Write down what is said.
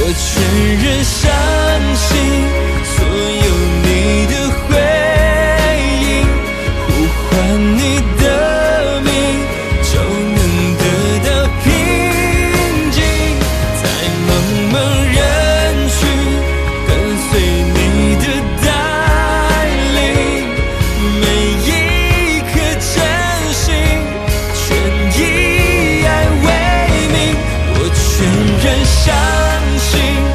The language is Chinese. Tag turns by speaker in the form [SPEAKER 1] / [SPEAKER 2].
[SPEAKER 1] 我全然相信，所有你的回应，呼唤你的名，就能得到平静。在茫茫人群，跟随你的带领，每一颗真心，全以爱为名。我全然相信，